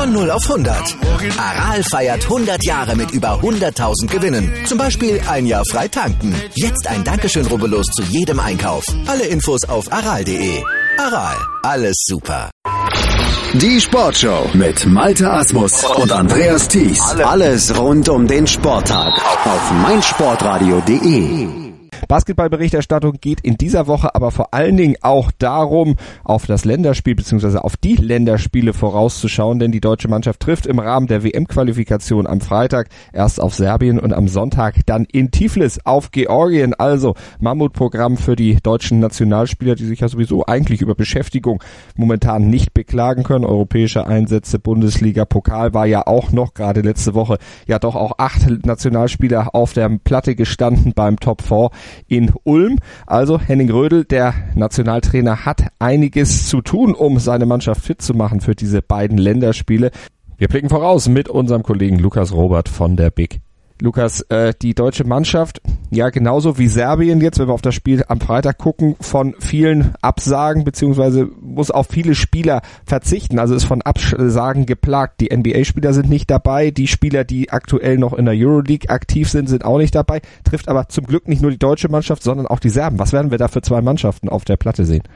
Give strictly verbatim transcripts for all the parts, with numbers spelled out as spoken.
Von null auf hundert. Aral feiert hundert Jahre mit über hunderttausend Gewinnen. Zum Beispiel ein Jahr frei tanken. Jetzt ein Dankeschön, rubbellos zu jedem Einkauf. Alle Infos auf aral punkt de. Aral, alles super. Die Sportshow mit Malte Asmus und Andreas Thies. Alles rund um den Sporttag auf meinsportradio punkt de. Basketballberichterstattung geht in dieser Woche aber vor allen Dingen auch darum, auf das Länderspiel bzw. auf die Länderspiele vorauszuschauen, denn die deutsche Mannschaft trifft im Rahmen der W M-Qualifikation am Freitag erst auf Serbien und am Sonntag dann in Tiflis auf Georgien. Also Mammutprogramm für die deutschen Nationalspieler, die sich ja sowieso eigentlich über Beschäftigung momentan nicht beklagen können. Europäische Einsätze, Bundesliga, Pokal war ja auch noch, gerade letzte Woche, ja doch auch acht Nationalspieler auf der Platte gestanden beim Top vier in Ulm. Also Henning Rödel, der Nationaltrainer, hat einiges zu tun, um seine Mannschaft fit zu machen für diese beiden Länderspiele. Wir blicken voraus mit unserem Kollegen Lukas Robert von der B I G. Lukas, äh, die deutsche Mannschaft, ja genauso wie Serbien jetzt, wenn wir auf das Spiel am Freitag gucken, von vielen Absagen beziehungsweise muss auf viele Spieler verzichten, also ist von Absagen geplagt. Die N B A-Spieler sind nicht dabei, die Spieler, die aktuell noch in der Euroleague aktiv sind, sind auch nicht dabei, trifft aber zum Glück nicht nur die deutsche Mannschaft, sondern auch die Serben. Was werden wir da für zwei Mannschaften auf der Platte sehen?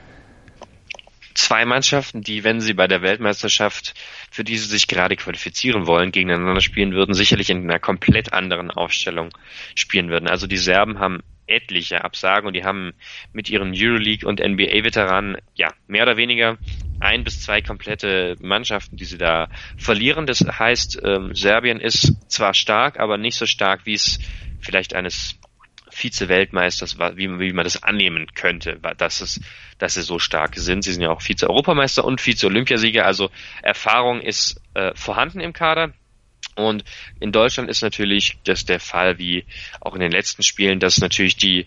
Zwei Mannschaften, die, wenn sie bei der Weltmeisterschaft, für die sie sich gerade qualifizieren wollen, gegeneinander spielen würden, sicherlich in einer komplett anderen Aufstellung spielen würden. Also die Serben haben etliche Absagen und die haben mit ihren Euroleague- und N B A-Veteranen ja mehr oder weniger ein bis zwei komplette Mannschaften, die sie da verlieren. Das heißt, ähm, Serbien ist zwar stark, aber nicht so stark, wie es vielleicht eines Vize-Weltmeisters, wie, wie man das annehmen könnte, dass es, dass sie so stark sind. Sie sind ja auch Vize-Europameister und Vize-Olympiasieger, also Erfahrung ist äh, vorhanden im Kader. Und in Deutschland ist natürlich das der Fall, wie auch in den letzten Spielen, dass natürlich die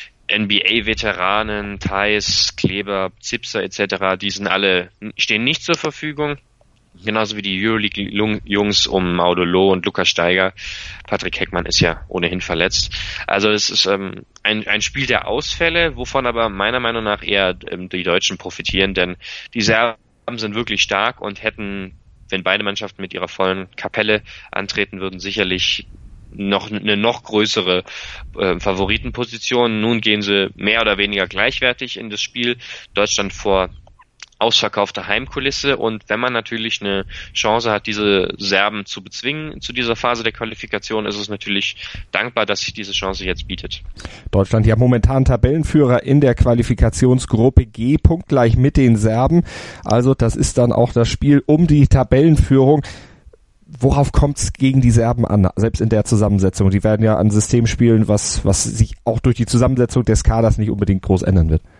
N B A-Veteranen, Theis, Kleber, Zipser et cetera, die sind alle, stehen nicht zur Verfügung. Genauso wie die Euroleague-Jungs um Maudolo und Lukas Steiger. Patrick Heckmann ist ja ohnehin verletzt. Also es ist ähm, ein, ein Spiel der Ausfälle, wovon aber meiner Meinung nach eher ähm, die Deutschen profitieren, denn die Serben sind wirklich stark und hätten, wenn beide Mannschaften mit ihrer vollen Kapelle antreten würden, sicherlich noch eine noch größere äh, Favoritenposition. Nun gehen sie mehr oder weniger gleichwertig in das Spiel. Deutschland vor ausverkaufte Heimkulisse, und wenn man natürlich eine Chance hat, diese Serben zu bezwingen zu dieser Phase der Qualifikation, ist es natürlich dankbar, dass sich diese Chance jetzt bietet. Deutschland ja momentan Tabellenführer in der Qualifikationsgruppe G, punktgleich mit den Serben. Also das ist dann auch das Spiel um die Tabellenführung. Worauf kommt es gegen die Serben an, selbst in der Zusammensetzung? Die werden ja ein System spielen, was, was sich auch durch die Zusammensetzung des Kaders nicht unbedingt groß ändern wird.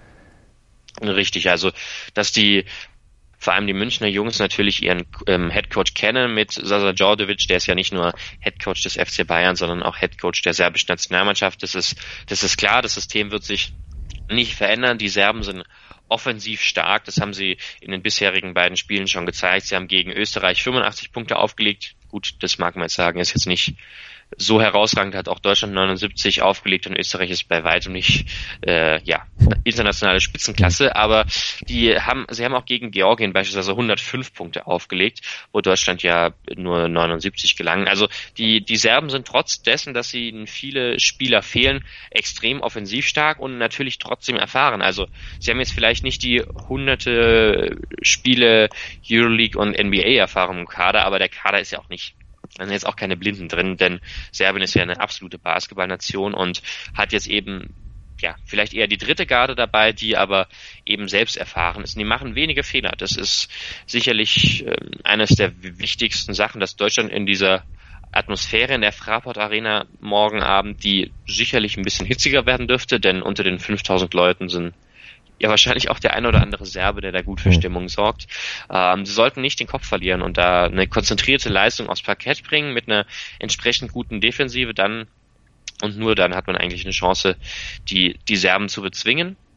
Richtig, also dass die vor allem die Münchner Jungs natürlich ihren ähm, Headcoach kennen mit Sasa Djordjevic, der ist ja nicht nur Headcoach des F C Bayern, sondern auch Headcoach der serbischen Nationalmannschaft. Das ist, das ist klar, das System wird sich nicht verändern. Die Serben sind offensiv stark, das haben sie in den bisherigen beiden Spielen schon gezeigt. Sie haben gegen Österreich fünfundachtzig Punkte aufgelegt. Gut, das mag man jetzt sagen, ist jetzt nicht so herausragend, hat auch Deutschland neunundsiebzig aufgelegt und Österreich ist bei weitem nicht äh, ja internationale Spitzenklasse, aber die haben, sie haben auch gegen Georgien beispielsweise hundertfünf Punkte aufgelegt, wo Deutschland ja nur neunundsiebzig gelangen. Also die die Serben sind trotz dessen, dass ihnen viele Spieler fehlen, extrem offensiv stark und natürlich trotzdem erfahren. Also sie haben jetzt vielleicht nicht die hunderte Spiele Euroleague und N B A-Erfahrung im Kader, aber der Kader ist ja auch nicht, da sind jetzt auch keine Blinden drin, denn Serbien ist ja eine absolute Basketballnation und hat jetzt eben, ja, vielleicht eher die dritte Garde dabei, die aber eben selbst erfahren ist. Und die machen wenige Fehler. Das ist sicherlich äh, eines der wichtigsten Sachen, dass Deutschland in dieser Atmosphäre in der Fraport Arena morgen Abend, die sicherlich ein bisschen hitziger werden dürfte, denn unter den fünftausend Leuten sind ja wahrscheinlich auch der ein oder andere Serbe, der da gut für Stimmung sorgt. Ähm, sie sollten nicht den Kopf verlieren und da eine konzentrierte Leistung aufs Parkett bringen mit einer entsprechend guten Defensive, dann und nur dann hat man eigentlich eine Chance, die die Serben zu bezwingen.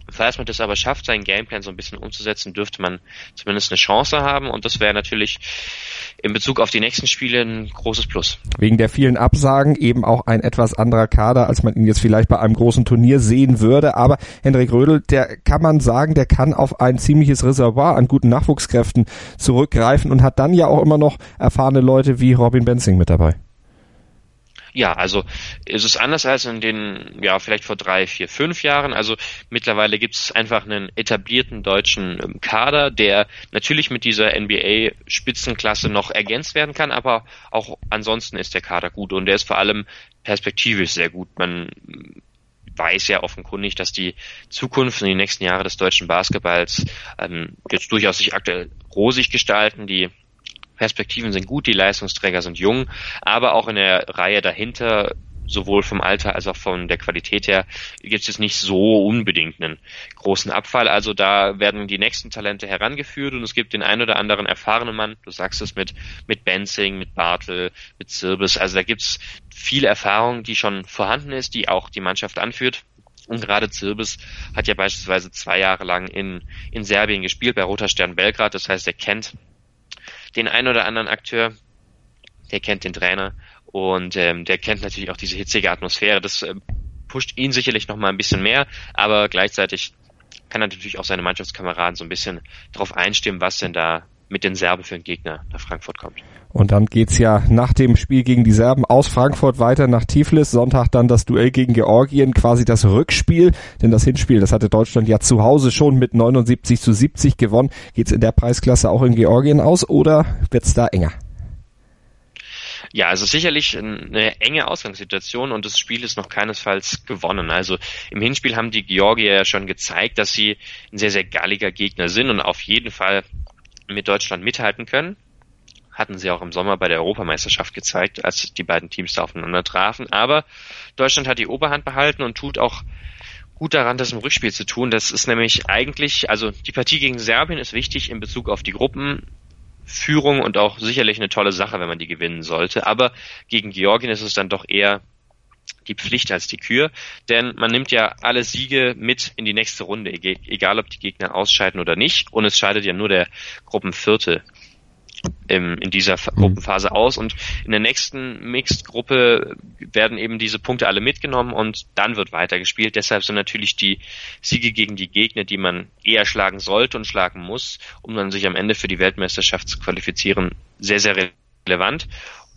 Falls man das aber schafft, seinen Gameplan so ein bisschen umzusetzen, dürfte man zumindest eine Chance haben und das wäre natürlich in Bezug auf die nächsten Spiele ein großes Plus. Wegen der vielen Absagen eben auch ein etwas anderer Kader, als man ihn jetzt vielleicht bei einem großen Turnier sehen würde, aber Hendrik Rödl, der kann man sagen, der kann auf ein ziemliches Reservoir an guten Nachwuchskräften zurückgreifen und hat dann ja auch immer noch erfahrene Leute wie Robin Benzing mit dabei. Ja, also es ist anders als in den, ja, vielleicht vor drei, vier, fünf Jahren. Also mittlerweile gibt es einfach einen etablierten deutschen ähm, Kader, der natürlich mit dieser N B A-Spitzenklasse noch ergänzt werden kann, aber auch ansonsten ist der Kader gut und der ist vor allem perspektivisch sehr gut. Man weiß ja offenkundig, dass die Zukunft und die nächsten Jahre des deutschen Basketballs ähm, jetzt durchaus sich aktuell rosig gestalten. Die Perspektiven sind gut, die Leistungsträger sind jung, aber auch in der Reihe dahinter, sowohl vom Alter als auch von der Qualität her, gibt es nicht so unbedingt einen großen Abfall. Also da werden die nächsten Talente herangeführt und es gibt den ein oder anderen erfahrenen Mann, du sagst es mit mit Benzing, mit Bartel, mit Zirbes, also da gibt es viel Erfahrung, die schon vorhanden ist, die auch die Mannschaft anführt. Und gerade Zirbes hat ja beispielsweise zwei Jahre lang in in Serbien gespielt, bei Roter Stern Belgrad, das heißt, er kennt den ein oder anderen Akteur, der kennt den Trainer und ähm, der kennt natürlich auch diese hitzige Atmosphäre. Das äh, pusht ihn sicherlich noch mal ein bisschen mehr, aber gleichzeitig kann er natürlich auch seine Mannschaftskameraden so ein bisschen darauf einstimmen, was denn da mit den Serben für einen Gegner nach Frankfurt kommt. Und dann geht's ja nach dem Spiel gegen die Serben aus Frankfurt weiter nach Tiflis. Sonntag dann das Duell gegen Georgien, quasi das Rückspiel. Denn das Hinspiel, das hatte Deutschland ja zu Hause schon mit neunundsiebzig zu siebzig gewonnen. Geht's in der Preisklasse auch in Georgien aus oder wird's da enger? Ja, also sicherlich eine enge Ausgangssituation und das Spiel ist noch keinesfalls gewonnen. Also im Hinspiel haben die Georgier ja schon gezeigt, dass sie ein sehr, sehr galliger Gegner sind und auf jeden Fall mit Deutschland mithalten können. Hatten sie auch im Sommer bei der Europameisterschaft gezeigt, als die beiden Teams da aufeinander trafen. Aber Deutschland hat die Oberhand behalten und tut auch gut daran, das im Rückspiel zu tun. Das ist nämlich eigentlich, also die Partie gegen Serbien ist wichtig in Bezug auf die Gruppenführung und auch sicherlich eine tolle Sache, wenn man die gewinnen sollte. Aber gegen Georgien ist es dann doch eher die Pflicht als die Kür, denn man nimmt ja alle Siege mit in die nächste Runde, egal ob die Gegner ausscheiden oder nicht. Und es scheidet ja nur der Gruppenvierte im, in dieser Gruppenphase aus. Und in der nächsten Mixed-Gruppe werden eben diese Punkte alle mitgenommen und dann wird weitergespielt. Deshalb sind natürlich die Siege gegen die Gegner, die man eher schlagen sollte und schlagen muss, um dann sich am Ende für die Weltmeisterschaft zu qualifizieren, sehr, sehr relevant.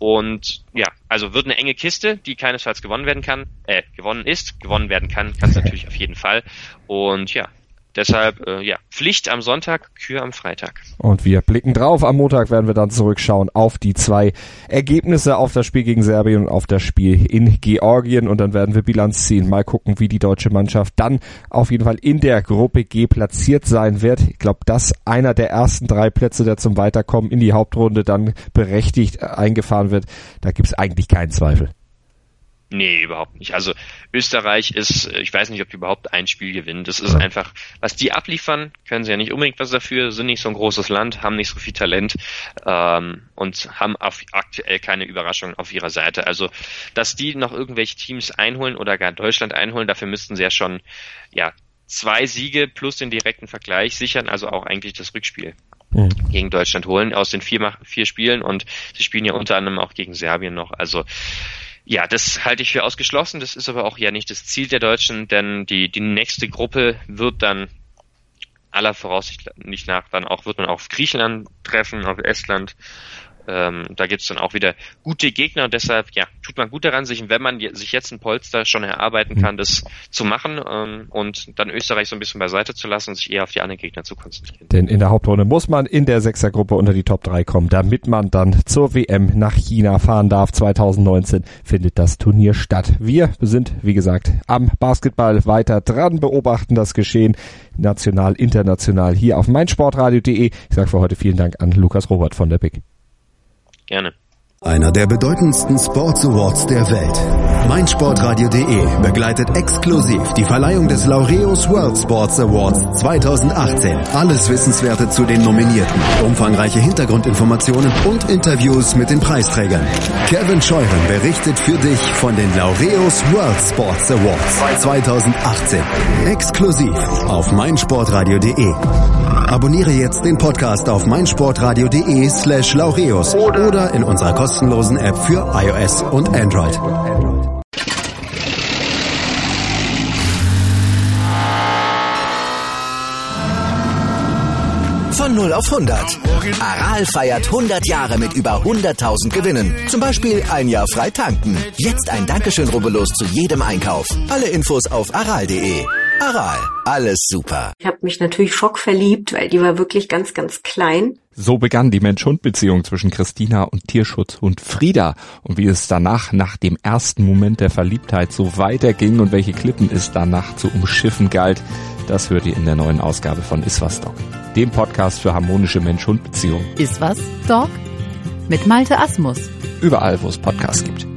Und ja, also wird eine enge Kiste, die keinesfalls gewonnen werden kann, äh, gewonnen ist, gewonnen werden kann, kann es natürlich auf jeden Fall. Und ja, deshalb, äh, ja, Pflicht am Sonntag, Kür am Freitag. Und wir blicken drauf. Am Montag werden wir dann zurückschauen auf die zwei Ergebnisse, auf das Spiel gegen Serbien und auf das Spiel in Georgien. Und dann werden wir Bilanz ziehen. Mal gucken, wie die deutsche Mannschaft dann auf jeden Fall in der Gruppe G platziert sein wird. Ich glaube, dass einer der ersten drei Plätze, der zum Weiterkommen in die Hauptrunde dann berechtigt eingefahren wird, da gibt es eigentlich keinen Zweifel. Nee, überhaupt nicht. Also Österreich ist, ich weiß nicht, ob die überhaupt ein Spiel gewinnen. Das ist einfach, was die abliefern, können sie ja nicht unbedingt was dafür, sind nicht so ein großes Land, haben nicht so viel Talent ähm, und haben auf, aktuell keine Überraschung auf ihrer Seite. Also, dass die noch irgendwelche Teams einholen oder gar Deutschland einholen, dafür müssten sie ja schon ja zwei Siege plus den direkten Vergleich sichern, also auch eigentlich das Rückspiel mhm. gegen Deutschland holen aus den vier, vier Spielen und sie spielen ja unter anderem auch gegen Serbien noch. Also ja, das halte ich für ausgeschlossen. Das ist aber auch ja nicht das Ziel der Deutschen, denn die die nächste Gruppe wird dann aller Voraussicht nicht nach dann auch wird man auf Griechenland treffen, auf Estland. Ähm, da gibt's dann auch wieder gute Gegner und deshalb ja tut man gut daran, sich, wenn man sich jetzt ein Polster schon erarbeiten kann, das zu machen ähm, und dann Österreich so ein bisschen beiseite zu lassen und sich eher auf die anderen Gegner zu konzentrieren. Denn in der Hauptrunde muss man in der Sechsergruppe unter die Top drei kommen, damit man dann zur W M nach China fahren darf. zwanzig neunzehn findet das Turnier statt. Wir sind, wie gesagt, am Basketball weiter dran, beobachten das Geschehen national, international hier auf meinsportradio punkt de. Ich sage für heute vielen Dank an Lukas Robert von der B I C. Gerne. Einer der bedeutendsten Sports Awards der Welt. meinsportradio punkt de begleitet exklusiv die Verleihung des Laureus World Sports Awards zweitausendachtzehn. Alles Wissenswerte zu den Nominierten, umfangreiche Hintergrundinformationen und Interviews mit den Preisträgern. Kevin Scheuren berichtet für dich von den Laureus World Sports Awards zweitausendachtzehn. Exklusiv auf meinsportradio punkt de. Abonniere jetzt den Podcast auf meinsportradio punkt de slash Laureus oder in unserer kostenlosen App für iOS und Android. Von null auf hundert. Aral feiert hundert Jahre mit über hunderttausend Gewinnen. Zum Beispiel ein Jahr frei tanken. Jetzt ein Dankeschön, rubbellos zu jedem Einkauf. Alle Infos auf aral punkt de. Aral, alles super. Ich habe mich natürlich schockverliebt, weil die war wirklich ganz, ganz klein. So begann die Mensch-Hund-Beziehung zwischen Christina und Tierschutzhund Frieda. Und wie es danach, nach dem ersten Moment der Verliebtheit, so weiterging und welche Klippen es danach zu umschiffen galt, das hört ihr in der neuen Ausgabe von Iswas Dog, dem Podcast für harmonische Mensch-Hund-Beziehungen. Iswas Dog? Mit Malte Asmus. Überall, wo es Podcasts gibt.